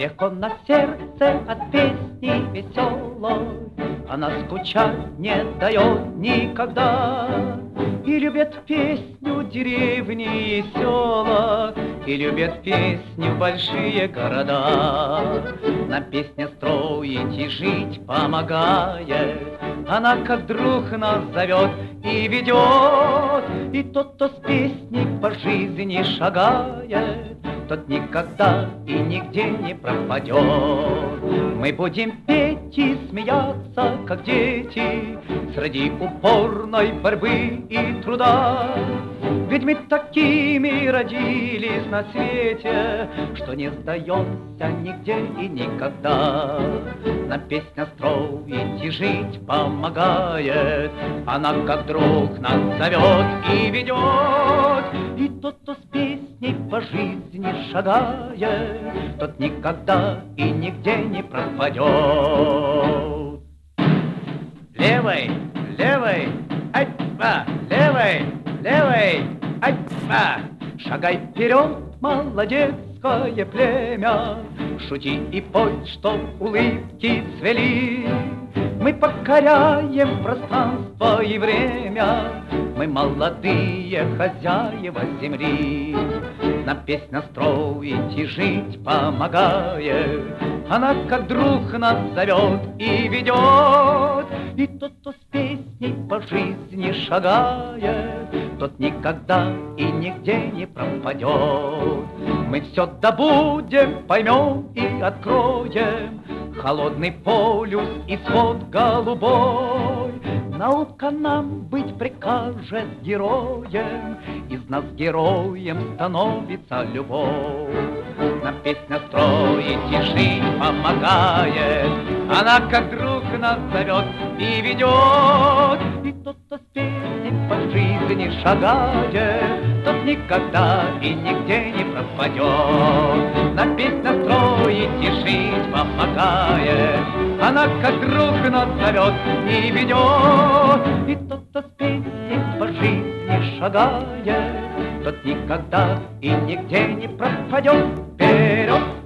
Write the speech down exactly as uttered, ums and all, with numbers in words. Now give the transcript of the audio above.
Легко на сердце от песни веселой, она скучать не дает никогда. И любят песню деревни и села, и любят песню большие города. Нам песня строить и жить помогает, она как друг нас зовет и ведет. И тот, кто с песней по жизни шагает, тот никогда и нигде не пропадет. Мы будем петь и смеяться, как дети, среди упорной борьбы и труда. Ведь мы такими родились на свете, что не сдаемся нигде и никогда. Нам песня строить и жить помогает, она как друг нас зовет и ведет. И тот, кто с песней по жизни шагает, тот никогда и нигде не пропадет. Левой, левой, ай-ба, левой, левой, ай-ба. Шагай вперед, молодецкое племя, шути и пой, чтоб улыбки цвели. Мы покоряем пространство и время, мы молодые хозяева земли. Нам песня строить и жить помогает, она как друг нас зовет и ведет. И тот, кто с песней по жизни шагает, тот никогда и нигде не пропадет. Мы все добудем, поймем и откроем холодный полюс и свод голубой. Наука нам быть прикажет героем, из нас героем становится любовь. Нам песня строить и жить помогает, она как друг нас зовет и ведет. И тот, кто с песней по жизни шагает, тот никогда и нигде не пропадет. Нам песня строить и жить помогает, она как друг нас зовет и ведет. И тот, кто с песней по жизни шагает, тот никогда и нигде не пропадет. Вперед!